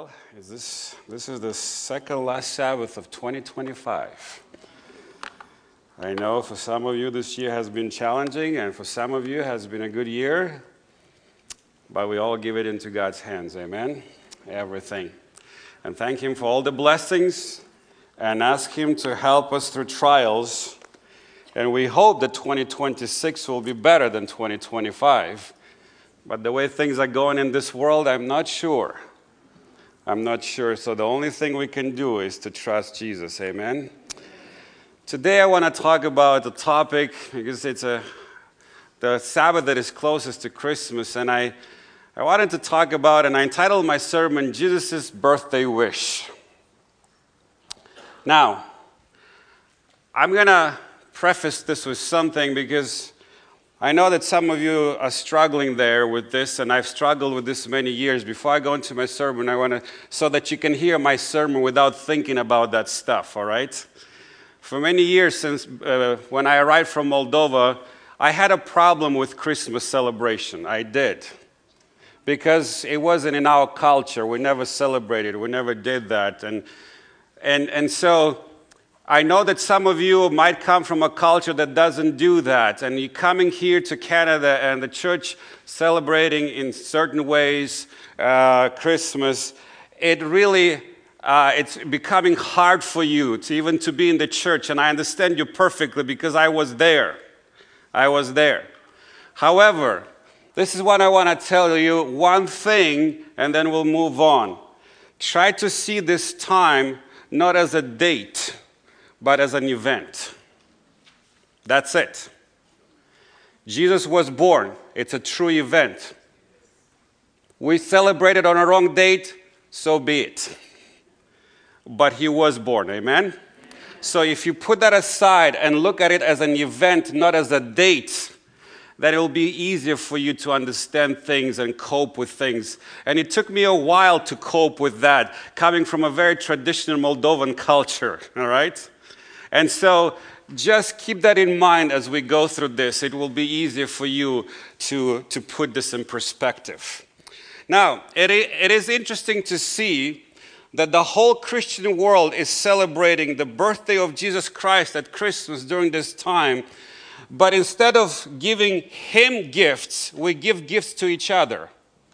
Well, this is the second last Sabbath of 2025. I know for some of you this year has been challenging, and for some of you it has been a good year, but we all give it into God's hands, amen? Everything. And thank Him for all the blessings, and ask Him to help us through trials. And we hope that 2026 will be better than 2025. But the way things are going in this world, I'm not sure. So the only thing we can do is to trust Jesus, amen? Today I want to talk about the topic, because it's the Sabbath that is closest to Christmas, and I wanted to talk about, and I entitled my sermon, Jesus' Birthday Wish. Now, I'm going to preface this with something, because I know that some of you are struggling there with this, and I've struggled with this many years. Before I go into my sermon, I want to, so that you can hear my sermon without thinking about that stuff, all right? For many years since when I arrived from Moldova, I had a problem with Christmas celebration. I did. Because it wasn't in our culture. We never celebrated. We never did that. And so I know that some of you might come from a culture that doesn't do that, and you're coming here to Canada and the church celebrating in certain ways Christmas. It really, it's becoming hard for you to even to be in the church, and I understand you perfectly because I was there. However, this is what I want to tell you, one thing, and then we'll move on. Try to see this time not as a date, but as an event. That's it. Jesus was born. It's a true event. We celebrate it on a wrong date, so be it. But He was born, amen? So if you put that aside and look at it as an event, not as a date, then it will be easier for you to understand things and cope with things. And it took me a while to cope with that, coming from a very traditional Moldovan culture, all right? And so just keep that in mind as we go through this. It will be easier for you to put this in perspective. Now, it is interesting to see that the whole Christian world is celebrating the birthday of Jesus Christ at Christmas during this time. But instead of giving Him gifts, we give gifts to each other.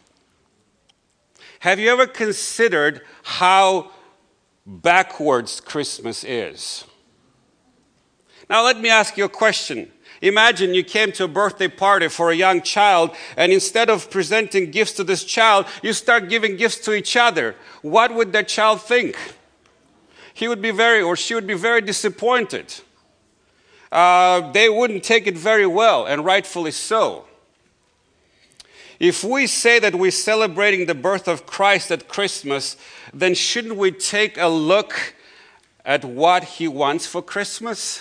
Have you ever considered how backwards Christmas is? Now let me ask you a question. Imagine you came to a birthday party for a young child, and instead of presenting gifts to this child, you start giving gifts to each other. What would that child think? He would be she would be very disappointed. They wouldn't take it very well, and rightfully so. If we say that we're celebrating the birth of Christ at Christmas, then shouldn't we take a look at what He wants for Christmas?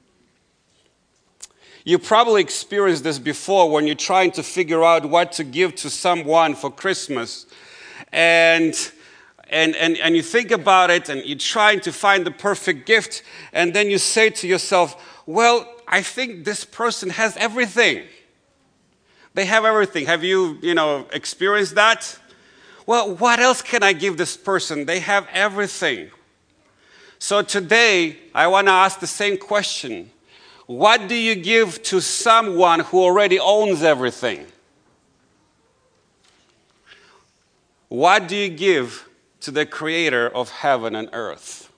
You probably experienced this before when you're trying to figure out what to give to someone for Christmas. And you think about it, and you're trying to find the perfect gift, and then you say to yourself, well, I think this person has everything. They have everything. Have you, experienced that? Well, what else can I give this person? They have everything. So today, I want to ask the same question. What do you give to someone who already owns everything? What do you give to the Creator of heaven and earth?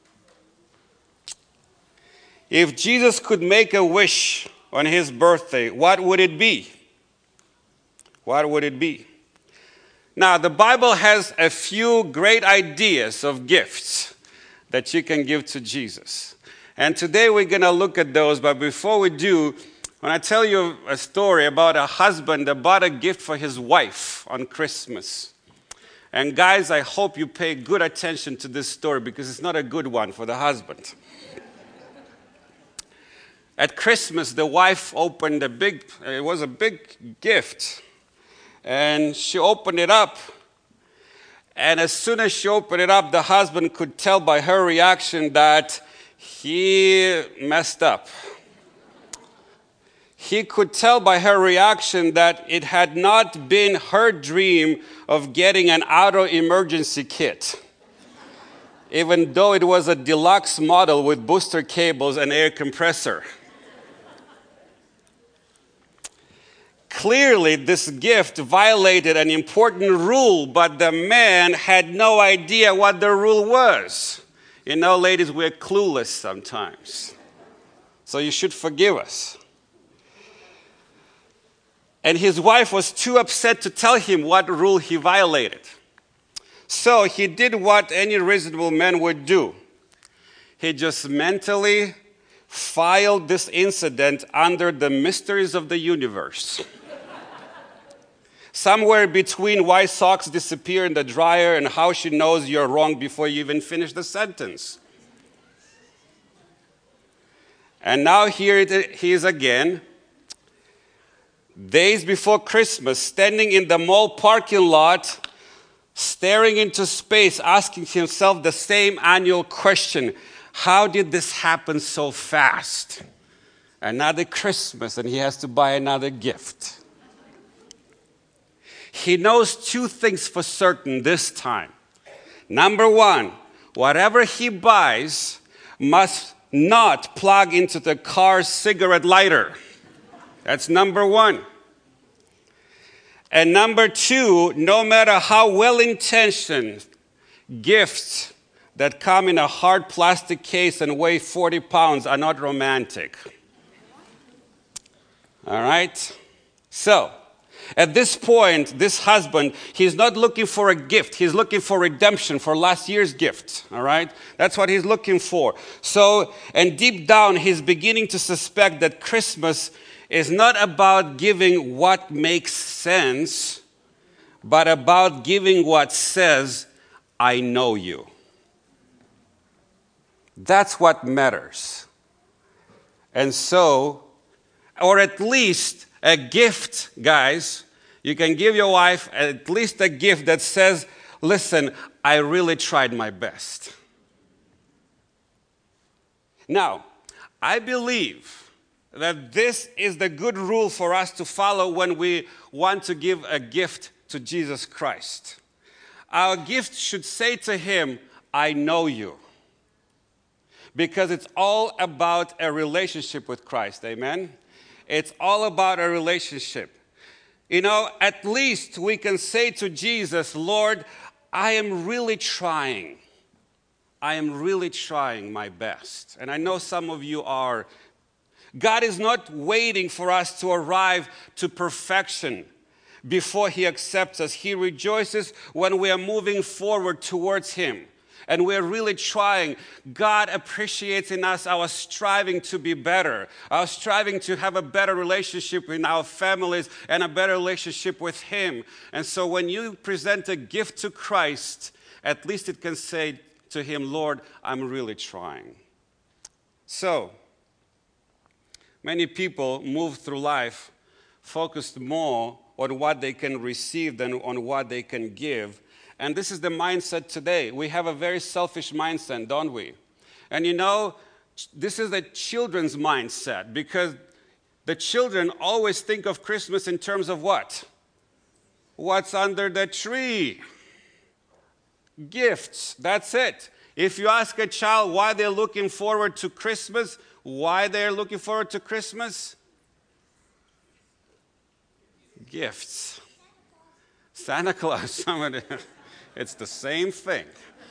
If Jesus could make a wish on His birthday, what would it be? What would it be? Now, the Bible has a few great ideas of gifts that you can give to Jesus. And today we're going to look at those, but before we do, when I tell you a story about a husband that bought a gift for his wife on Christmas. And guys, I hope you pay good attention to this story because it's not a good one for the husband. At Christmas, the wife opened it was a big gift. And she opened it up. And as soon as she opened it up, the husband could tell by her reaction that he messed up. He could tell by her reaction that it had not been her dream of getting an auto emergency kit, even though it was a deluxe model with booster cables and air compressor. Clearly, this gift violated an important rule, but the man had no idea what the rule was. You know, ladies, we're clueless sometimes. So you should forgive us. And his wife was too upset to tell him what rule he violated. So he did what any reasonable man would do. He just mentally filed this incident under the mysteries of the universe. Somewhere between why socks disappear in the dryer and how she knows you're wrong before you even finish the sentence. And now here he is again, days before Christmas, standing in the mall parking lot, staring into space, asking himself the same annual question: how did this happen so fast? Another Christmas, and he has to buy another gift. He knows two things for certain this time. Number one, whatever he buys must not plug into the car's cigarette lighter. That's number one. And number two, no matter how well-intentioned gifts that come in a hard plastic case and weigh 40 pounds are not romantic. All right? So, at this point, this husband, he's not looking for a gift. He's looking for redemption for last year's gift. All right? That's what he's looking for. So, and deep down, he's beginning to suspect that Christmas is not about giving what makes sense, but about giving what says, I know you. That's what matters. And so, or at least a gift, guys, you can give your wife at least a gift that says, listen, I really tried my best. Now, I believe that this is the good rule for us to follow when we want to give a gift to Jesus Christ. Our gift should say to him, I know you. Because it's all about a relationship with Christ, amen? It's all about a relationship. You know, at least we can say to Jesus, Lord, I am really trying. I am really trying my best. And I know some of you are. God is not waiting for us to arrive to perfection before he accepts us. He rejoices when we are moving forward towards him and we're really trying. God appreciates in us our striving to be better, our striving to have a better relationship in our families and a better relationship with him. And so when you present a gift to Christ, at least it can say to him, Lord, I'm really trying. So, many people move through life focused more on what they can receive than on what they can give. And this is the mindset today. We have a very selfish mindset, don't we? And you know, this is the children's mindset because the children always think of Christmas in terms of what? What's under the tree? Gifts. That's it. If you ask a child why they're looking forward to Christmas, why they're looking forward to Christmas? Gifts. Santa Claus, somebody, it's the same thing.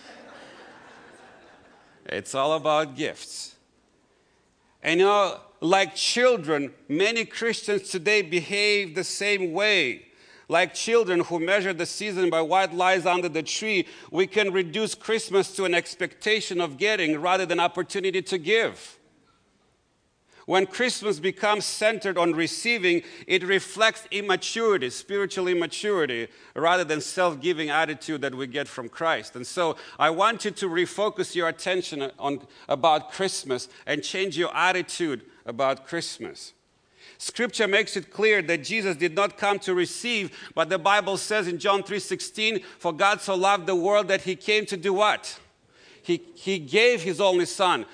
It's all about gifts. And you know, like children, many Christians today behave the same way. Like children who measure the season by what lies under the tree, we can reduce Christmas to an expectation of getting rather than opportunity to give. When Christmas becomes centered on receiving, it reflects immaturity, spiritual immaturity, rather than self-giving attitude that we get from Christ. And so I want you to refocus your attention about Christmas and change your attitude about Christmas. Scripture makes it clear that Jesus did not come to receive, but the Bible says in John 3:16, for God so loved the world that he came to do what? He gave his only son.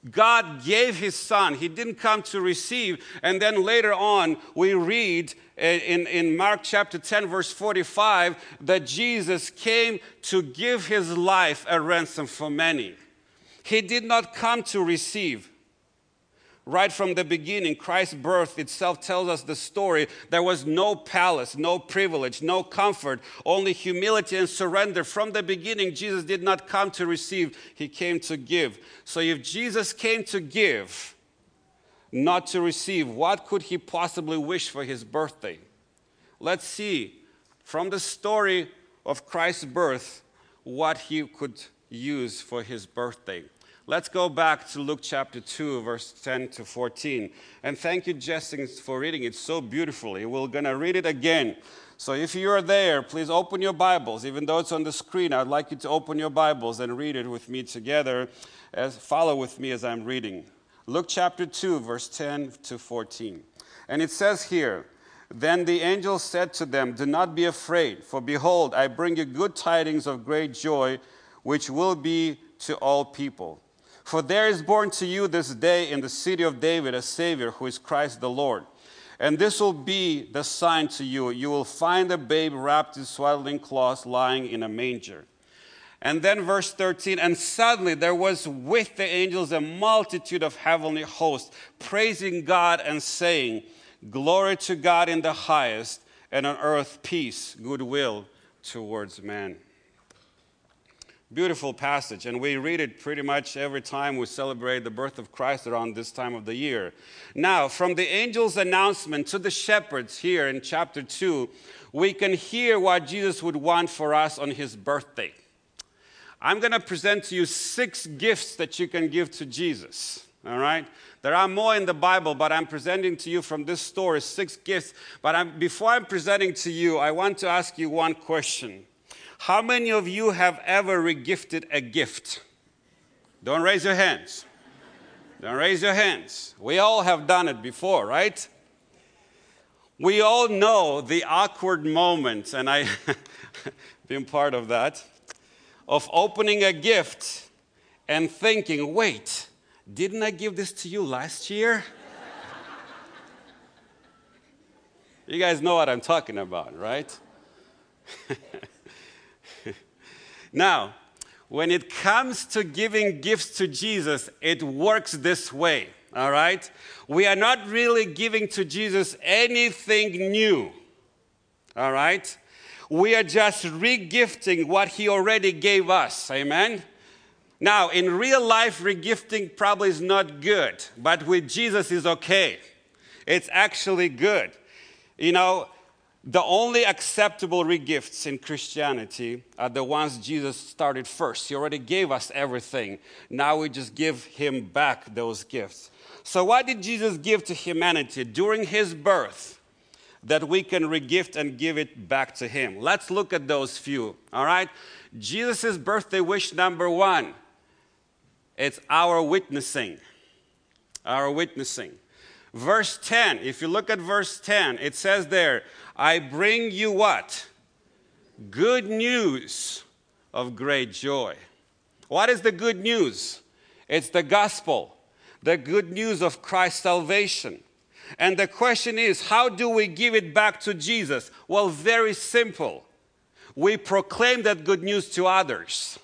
God gave his son. He didn't come to receive. And then later on, we read in Mark chapter 10, verse 45, that Jesus came to give his life a ransom for many. He did not come to receive. Right from the beginning, Christ's birth itself tells us the story. There was no palace, no privilege, no comfort, only humility and surrender. From the beginning, Jesus did not come to receive, he came to give. So if Jesus came to give, not to receive, what could he possibly wish for his birthday? Let's see from the story of Christ's birth what he could use for his birthday. Let's go back to Luke chapter 2, verse 10 to 14. And thank you, Jessing, for reading it so beautifully. We're going to read it again. So if you're there, please open your Bibles. Even though it's on the screen, I'd like you to open your Bibles and read it with me together. Follow with me as I'm reading. Luke chapter 2, verse 10 to 14. And it says here, "Then the angel said to them, 'Do not be afraid, for behold, I bring you good tidings of great joy, which will be to all people. For there is born to you this day in the city of David a Savior, who is Christ the Lord. And this will be the sign to you. You will find a babe wrapped in swaddling cloths lying in a manger.'" And then verse 13, "And suddenly there was with the angels a multitude of heavenly hosts, praising God and saying, 'Glory to God in the highest, and on earth peace, goodwill towards men.'" Beautiful passage, and we read it pretty much every time we celebrate the birth of Christ around this time of the year. Now, from the angel's announcement to the shepherds here in chapter 2, we can hear what Jesus would want for us on his birthday. I'm going to present to you 6 gifts that you can give to Jesus, all right? There are more in the Bible, but I'm presenting to you from this story 6 gifts. But before I'm presenting to you, I want to ask you one question. How many of you have ever regifted a gift? Don't raise your hands. Don't raise your hands. We all have done it before, right? We all know the awkward moment, and I've been part of that, of opening a gift and thinking, wait, didn't I give this to you last year? You guys know what I'm talking about, right? Now, when it comes to giving gifts to Jesus, it works this way, all right? We are not really giving to Jesus anything new, all right? We are just regifting what he already gave us, amen? Now, in real life, regifting probably is not good, but with Jesus is okay. It's actually good. You know, the only acceptable regifts in Christianity are the ones Jesus started first. He already gave us everything. Now we just give him back those gifts. So what did Jesus give to humanity during his birth that we can regift and give it back to him? Let's look at those few, all right? Jesus' birthday wish number 1, it's our witnessing. Our witnessing. Verse 10, if you look at verse 10, it says there, "I bring you" what? Good news of great joy. What is the good news? It's the gospel, the good news of Christ's salvation. And the question is, how do we give it back to Jesus? Well, very simple. We proclaim that good news to others.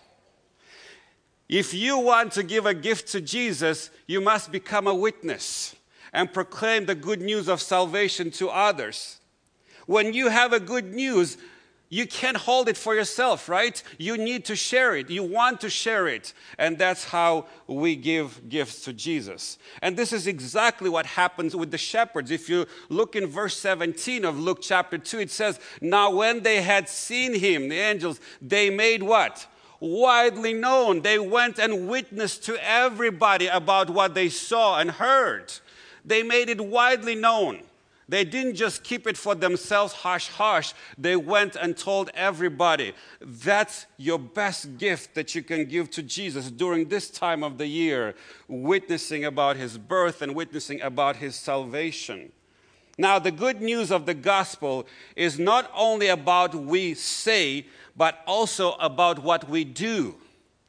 If you want to give a gift to Jesus, you must become a witness and proclaim the good news of salvation to others. When you have a good news, you can't hold it for yourself, right? You need to share it. You want to share it. And that's how we give gifts to Jesus. And this is exactly what happens with the shepherds. If you look in verse 17 of Luke chapter 2, it says, "Now when they had seen him," the angels, "they made" what? Widely known. They went and witnessed to everybody about what they saw and heard. They made it widely known. They didn't just keep it for themselves, hush, hush. They went and told everybody. That's your best gift that you can give to Jesus during this time of the year, witnessing about his birth and witnessing about his salvation. Now, the good news of the gospel is not only about what we say, but also about what we do.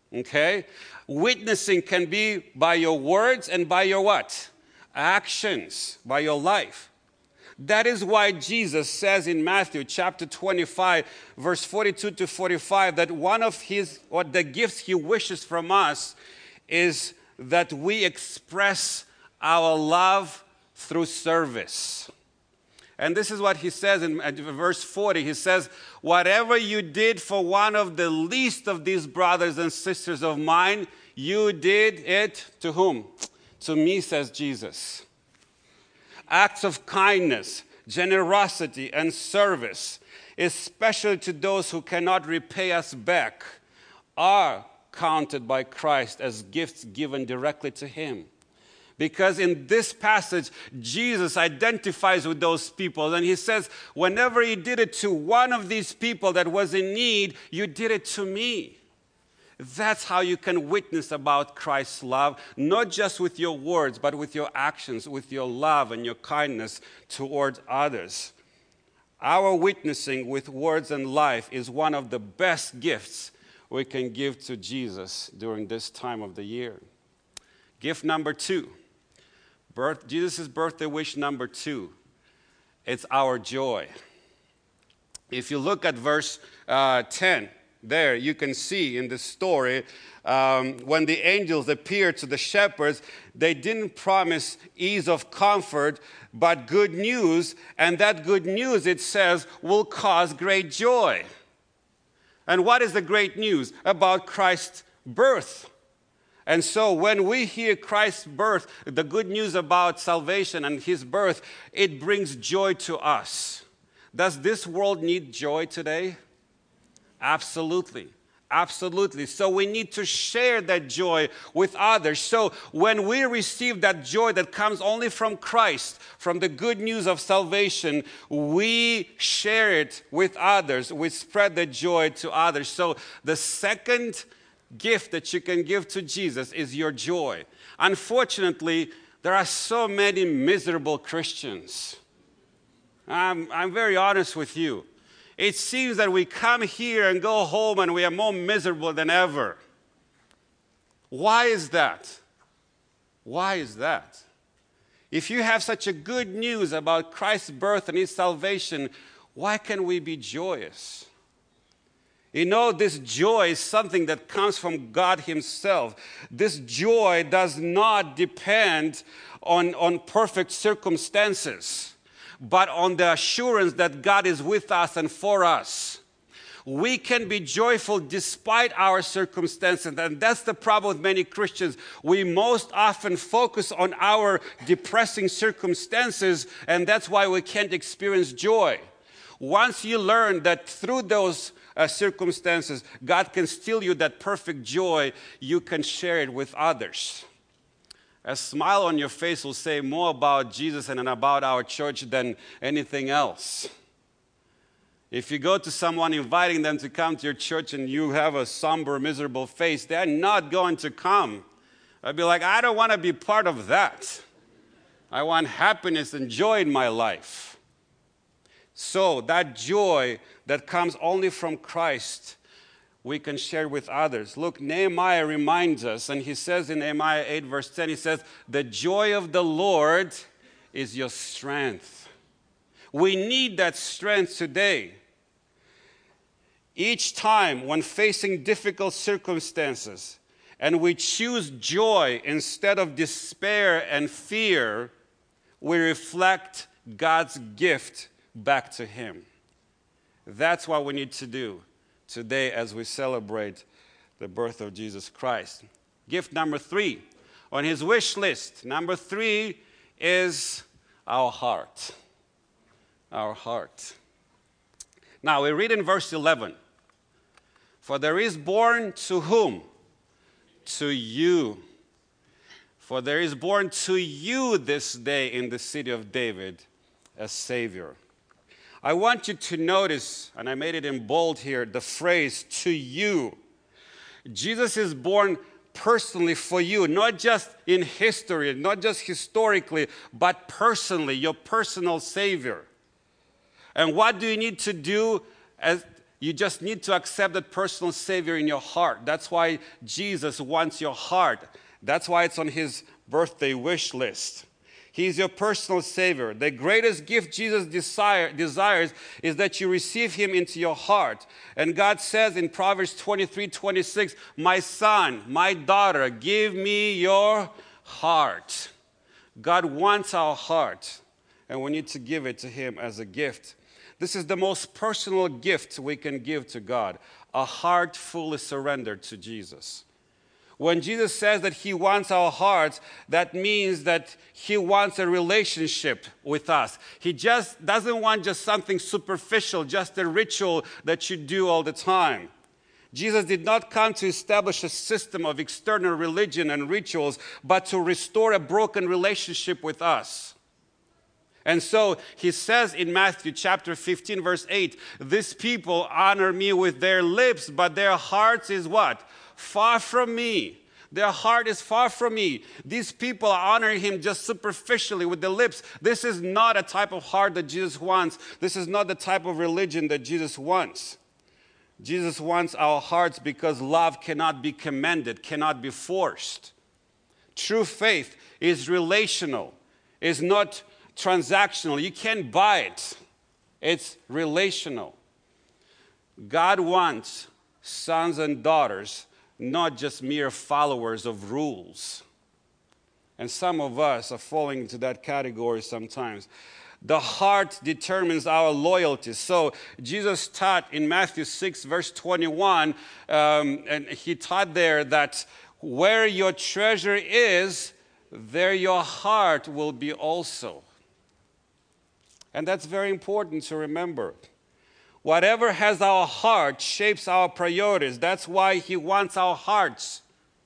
Okay? Witnessing can be by your words and by your what? Actions, by your life. That is why Jesus says in Matthew chapter 25, verse 42 to 45, that one of the gifts he wishes from us is that we express our love through service. And this is what he says in verse 40. He says, whatever you did for one of the least of these brothers and sisters of mine, you did it to whom? To me, says Jesus. Acts of kindness, generosity, and service, especially to those who cannot repay us back, are counted by Christ as gifts given directly to him. Because in this passage, Jesus identifies with those people. And he says, whenever you did it to one of these people that was in need, you did it to me. That's how you can witness about Christ's love, not just with your words, but with your actions, with your love and your kindness towards others. Our witnessing with words and life is one of the best gifts we can give to Jesus during this time of the year. Gift number 2. Jesus' birthday wish number 2. It's our joy. If you look at verse 10, there you can see in the story when the angels appeared to the shepherds, they didn't promise ease of comfort, but good news. And that good news, it says, will cause great joy. And what is the great news? About Christ's birth. And so when we hear Christ's birth, the good news about salvation and his birth, it brings joy to us. Does this world need joy today? Absolutely. Absolutely. So we need to share that joy with others. So when we receive that joy that comes only from Christ, from the good news of salvation, we share it with others. We spread the joy to others. So the second gift that you can give to Jesus is your joy. Unfortunately, there are so many miserable Christians. I'm very honest with you. It seems that we come here and go home and we are more miserable than ever. Why is that? Why is that? If you have such a good news about Christ's birth and his salvation, why can we be joyous? You know, this joy is something that comes from God himself. This joy does not depend on perfect circumstances, but on the assurance that God is with us and for us. We can be joyful despite our circumstances, and that's the problem with many Christians. We most often focus on our depressing circumstances, and that's why we can't experience joy. Once you learn that through those circumstances, God can steal you that perfect joy, you can share it with others. A smile on your face will say more about Jesus and about our church than anything else. If you go to someone inviting them to come to your church and you have a somber, miserable face, they're not going to come. I'd be like, I don't want to be part of that. I want happiness and joy in my life. So that joy that comes only from Christ, we can share with others. Look, Nehemiah reminds us, and he says in Nehemiah 8, verse 10, he says, the joy of the Lord is your strength. We need that strength today. Each time when facing difficult circumstances, and we choose joy instead of despair and fear, we reflect God's gift back to him. That's what we need to do today as we celebrate the birth of Jesus Christ. Gift number 3 on his wish list. Number 3 is our heart. Our heart. Now we read in verse 11. For there is born to whom? To you. For there is born to you this day in the city of David a Savior. I want you to notice, and I made it in bold here, the phrase, to you. Jesus is born personally for you, not just in history, not just historically, but personally, your personal Savior. And what do you need to do You just need to accept that personal Savior in your heart. That's why Jesus wants your heart. That's why it's on his birthday wish list. He's your personal Savior. The greatest gift Jesus desires is that you receive him into your heart. And God says in Proverbs 23:26, my son, my daughter, give me your heart. God wants our heart, and we need to give it to him as a gift. This is the most personal gift we can give to God, a heart fully surrendered to Jesus. When Jesus says that he wants our hearts, that means that he wants a relationship with us. He just doesn't want just something superficial, just a ritual that you do all the time. Jesus did not come to establish a system of external religion and rituals, but to restore a broken relationship with us. And so he says in Matthew chapter 15, verse 8, these people honor me with their lips, but their hearts is what? Far from me. Their heart is far from me. These people honor him just superficially with the lips. This is not a type of heart that Jesus wants. This is not the type of religion that Jesus wants. Jesus wants our hearts because love cannot be commanded, cannot be forced. True faith is relational, is not transactional. You can't buy it. It's relational. God wants sons and daughters, not just mere followers of rules. And some of us are falling into that category sometimes. The heart determines our loyalty. So Jesus taught in Matthew 6, verse 21, and he taught there that where your treasure is, there your heart will be also. And that's very important to remember. Whatever has our heart shapes our priorities. That's why he wants our hearts.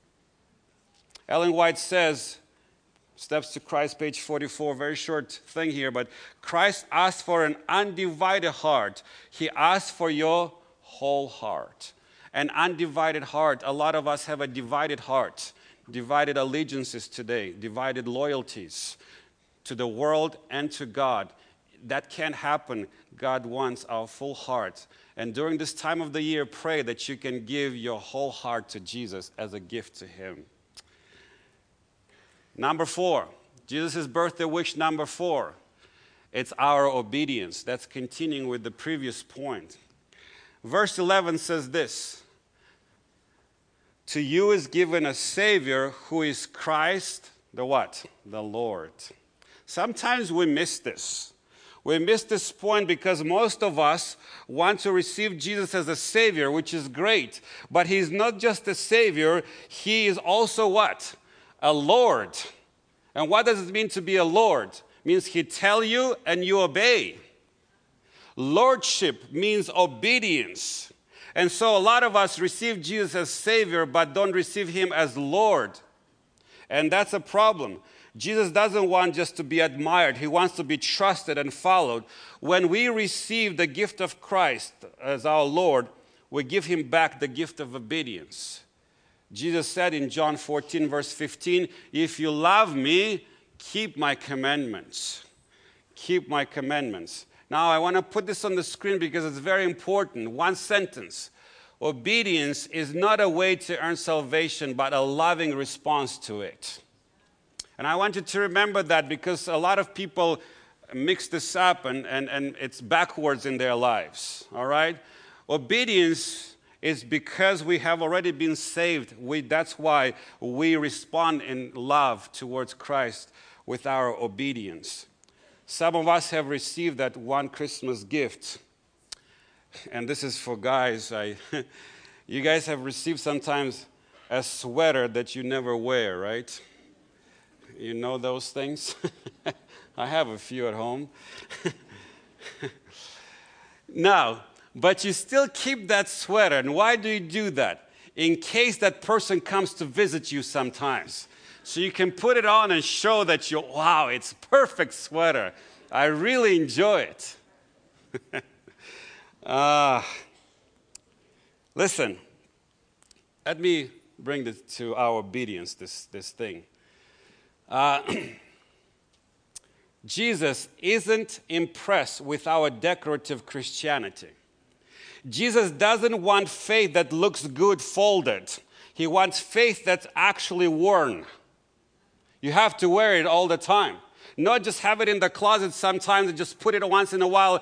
Ellen White says, Steps to Christ, page 44, very short thing here, but Christ asked for an undivided heart. He asked for your whole heart. An undivided heart. A lot of us have a divided heart, divided allegiances today, divided loyalties to the world and to God. That can't happen. God wants our full heart. And during this time of the year, pray that you can give your whole heart to Jesus as a gift to him. Number 4, Jesus' birthday wish number 4. It's our obedience. That's continuing with the previous point. Verse 11 says this, to you is given a Savior who is Christ, the what? The Lord. Sometimes we miss this. We miss this point because most of us want to receive Jesus as a Savior, which is great. But he's not just a Savior, he is also what? A Lord. And what does it mean to be a Lord? It means he tells you and you obey. Lordship means obedience. And so a lot of us receive Jesus as Savior, but don't receive him as Lord. And that's a problem. Jesus doesn't want just to be admired. He wants to be trusted and followed. When we receive the gift of Christ as our Lord, we give him back the gift of obedience. Jesus said in John 14, verse 15, if you love me, keep my commandments. Keep my commandments. Now, I want to put this on the screen because it's very important. One sentence. Obedience is not a way to earn salvation, but a loving response to it. And I want you to remember that because a lot of people mix this up and it's backwards in their lives, all right? Obedience is because we have already been saved. That's why we respond in love towards Christ with our obedience. Some of us have received that one Christmas gift. And this is for guys. You guys have received sometimes a sweater that you never wear, right? You know those things? I have a few at home. Now, but you still keep that sweater. And why do you do that? In case that person comes to visit you sometimes. So you can put it on and show that wow, it's a perfect sweater. I really enjoy it. Listen, let me bring this to our obedience, this thing. Jesus isn't impressed with our decorative Christianity. Jesus doesn't want faith that looks good folded. He wants faith that's actually worn. You have to wear it all the time. Not just have it in the closet sometimes and just put it once in a while,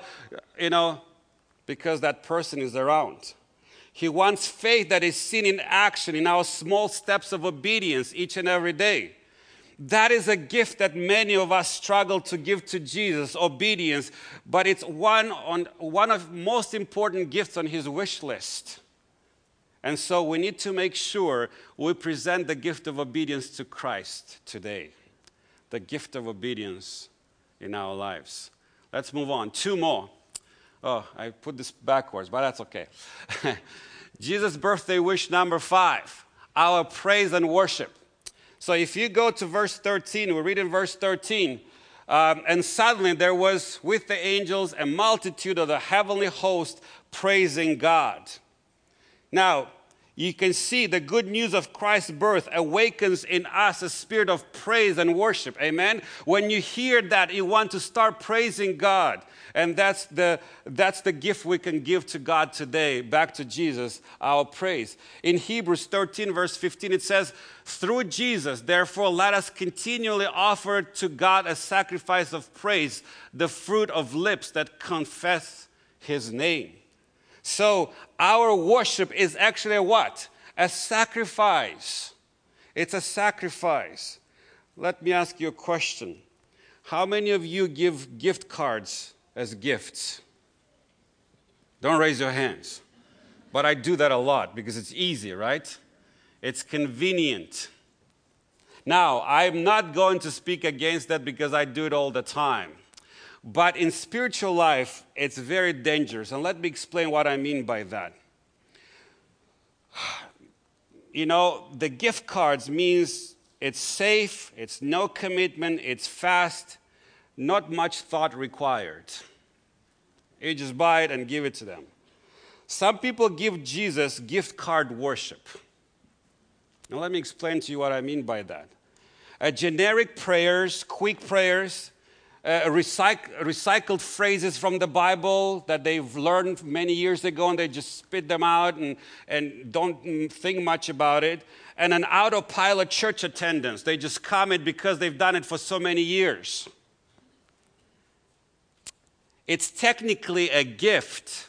because that person is around. He wants faith that is seen in action in our small steps of obedience each and every day. That is a gift that many of us struggle to give to Jesus, obedience, but it's one of most important gifts on his wish list. And so we need to make sure we present the gift of obedience to Christ today. The gift of obedience in our lives. Let's move on. 2 more. Oh, I put this backwards, but that's okay. Jesus' birthday wish number 5, our praise and worship. So if you go to verse 13, we read in verse 13, and suddenly there was with the angels a multitude of the heavenly host praising God. Now, you can see the good news of Christ's birth awakens in us a spirit of praise and worship. Amen? When you hear that, you want to start praising God. And that's the gift we can give to God today, back to Jesus, our praise. In Hebrews 13, verse 15, it says, through Jesus, therefore, let us continually offer to God a sacrifice of praise, the fruit of lips that confess his name. So our worship is actually a what? A sacrifice. It's a sacrifice. Let me ask you a question. How many of you give gift cards as gifts? Don't raise your hands. But I do that a lot because it's easy, right? It's convenient. Now, I'm not going to speak against that because I do it all the time. But in spiritual life, it's very dangerous. And let me explain what I mean by that. The gift cards means it's safe, it's no commitment, it's fast, not much thought required. You just buy it and give it to them. Some people give Jesus gift card worship. Now let me explain to you what I mean by that. Generic prayers, quick prayers, recycled phrases from the Bible that they've learned many years ago and they just spit them out and don't think much about it. And an autopilot church attendance. They just come in because they've done it for so many years. It's technically a gift,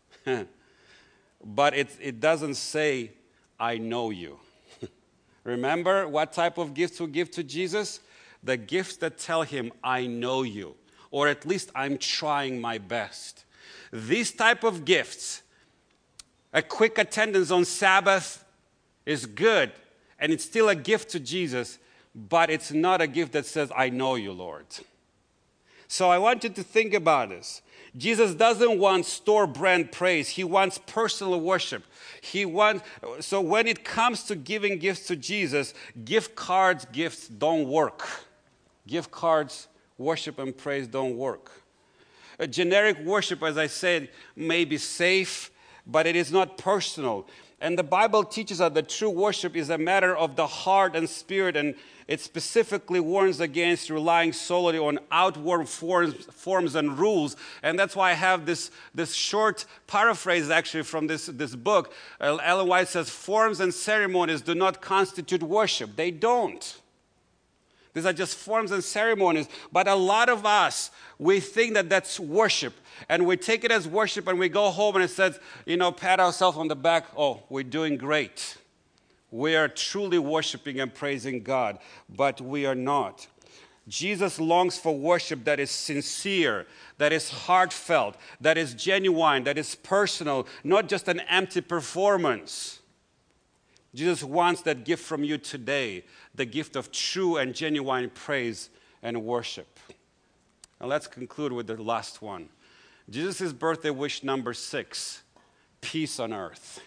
but it doesn't say, I know you. Remember what type of gifts we give to Jesus? The gifts that tell him, I know you, or at least I'm trying my best. These type of gifts, a quick attendance on Sabbath is good, and it's still a gift to Jesus, but it's not a gift that says, I know you, Lord. So I want you to think about this. Jesus doesn't want store brand praise. He wants personal worship. So when it comes to giving gifts to Jesus, gift cards, gifts don't work. Gift cards, worship and praise don't work. A generic worship, as I said, may be safe, but it is not personal. And the Bible teaches us that true worship is a matter of the heart and spirit, and it specifically warns against relying solely on outward forms and rules. And that's why I have this short paraphrase actually from this book. Ellen White says, forms and ceremonies do not constitute worship. They don't. These are just forms and ceremonies. But a lot of us, we think that that's worship. And we take it as worship and we go home and it says, pat ourselves on the back. Oh, we're doing great. We are truly worshiping and praising God. But we are not. Jesus longs for worship that is sincere, that is heartfelt, that is genuine, that is personal, not just an empty performance. Jesus wants that gift from you today, the gift of true and genuine praise and worship. Now let's conclude with the last one. Jesus' birthday wish number 6, peace on earth.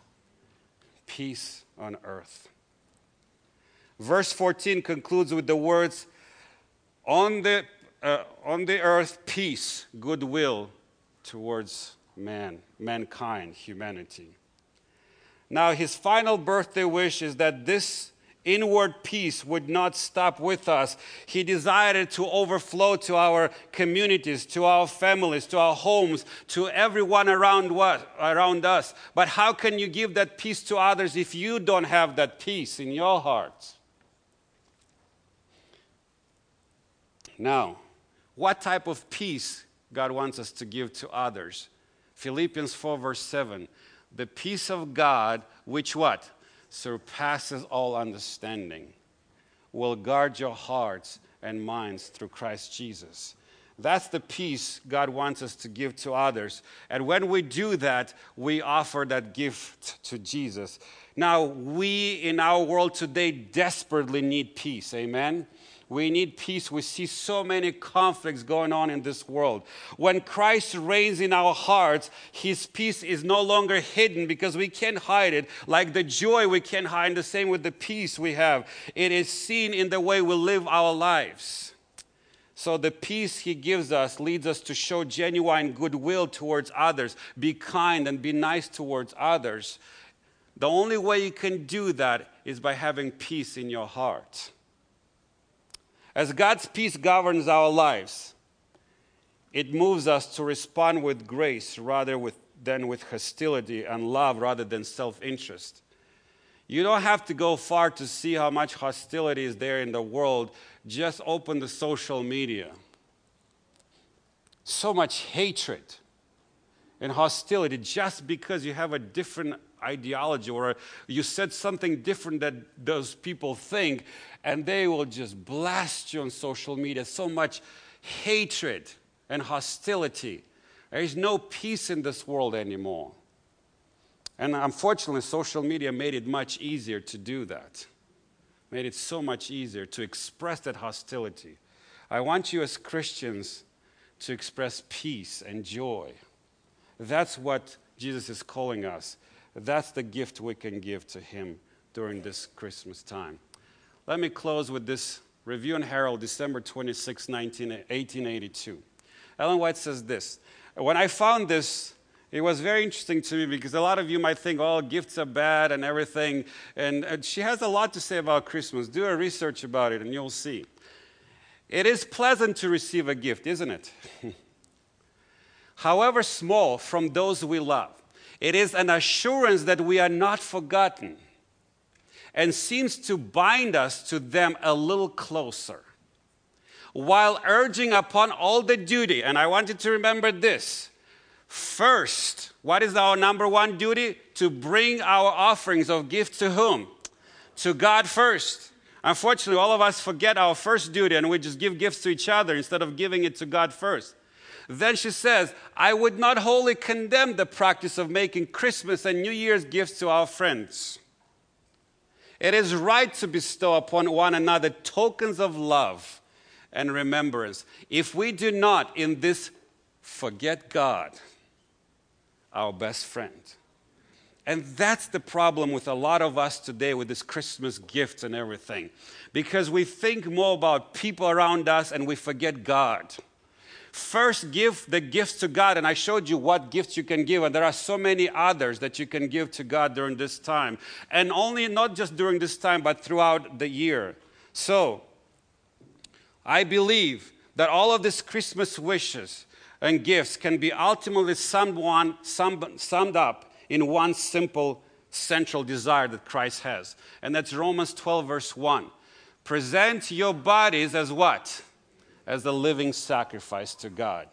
Peace on earth. Verse 14 concludes with the words, on the earth, peace, goodwill towards mankind, humanity. Now, his final birthday wish is that this inward peace would not stop with us. He desired it to overflow to our communities, to our families, to our homes, to everyone around us. But how can you give that peace to others if you don't have that peace in your heart? Now, what type of peace God wants us to give to others? Philippians 4 verse 7. The peace of God, which what? Surpasses all understanding, will guard your hearts and minds through Christ Jesus. That's the peace God wants us to give to others. And when we do that, we offer that gift to Jesus. Now, we in our world today desperately need peace. Amen? We need peace. We see so many conflicts going on in this world. When Christ reigns in our hearts, His peace is no longer hidden because we can't hide it. Like the joy we can't hide, the same with the peace we have. It is seen in the way we live our lives. So the peace He gives us leads us to show genuine goodwill towards others, be kind and be nice towards others. The only way you can do that is by having peace in your heart. As God's peace governs our lives, it moves us to respond with grace than with hostility, and love rather than self-interest. You don't have to go far to see how much hostility is there in the world. Just open the social media. So much hatred and hostility just because you have a different ideology or you said something different than those people think, and they will just blast you on social media. So much hatred and hostility. There is no peace in this world anymore. And unfortunately, social media made it much easier to do that. Made it so much easier to express that hostility. I want you as Christians to express peace and joy. That's what Jesus is calling us. That's the gift we can give to Him during this Christmas time. Let me close with this Review and Herald, December 26, 1882. Ellen White says this. When I found this, it was very interesting to me because a lot of you might think, oh, gifts are bad and everything. And she has a lot to say about Christmas. Do a research about it and you'll see. It is pleasant to receive a gift, isn't it? However small, from those we love. It is an assurance that we are not forgotten and seems to bind us to them a little closer. While urging upon all the duty, and I want you to remember this, first, what is our number one duty? To bring our offerings of gifts to whom? To God first. Unfortunately, all of us forget our first duty and we just give gifts to each other instead of giving it to God first. Then she says, I would not wholly condemn the practice of making Christmas and New Year's gifts to our friends. It is right to bestow upon one another tokens of love and remembrance. If we do not in this forget God, our best friend. And that's the problem with a lot of us today with this Christmas gifts and everything. Because we think more about people around us and we forget God. First, give the gifts to God, and I showed you what gifts you can give, and there are so many others that you can give to God during this time. And only not just during this time, but throughout the year. So, I believe that all of these Christmas wishes and gifts can be ultimately summed up in one simple central desire that Christ has. And that's Romans 12, verse 1. Present your bodies as what? As a living sacrifice to God.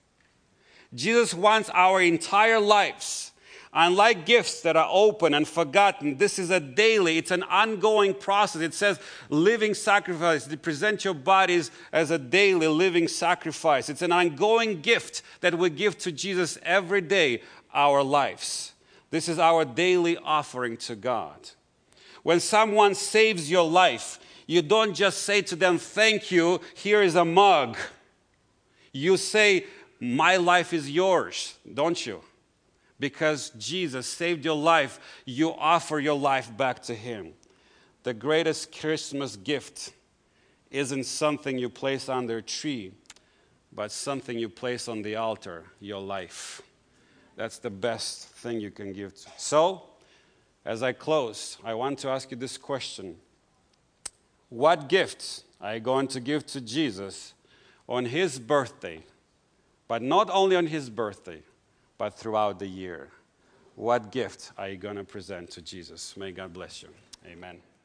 Jesus wants our entire lives. Unlike gifts that are open and forgotten, this is it's an ongoing process. It says living sacrifice. Present your bodies as a daily living sacrifice. It's an ongoing gift that we give to Jesus every day, our lives. This is our daily offering to God. When someone saves your life, you don't just say to them, thank you, here is a mug. You say, my life is yours, don't you? Because Jesus saved your life, you offer your life back to Him. The greatest Christmas gift isn't something you place under a tree, but something you place on the altar, your life. That's the best thing you can give. So, as I close, I want to ask you this question. What gifts are you going to give to Jesus on his birthday? But not only on his birthday, but throughout the year. What gift are you going to present to Jesus? May God bless you. Amen.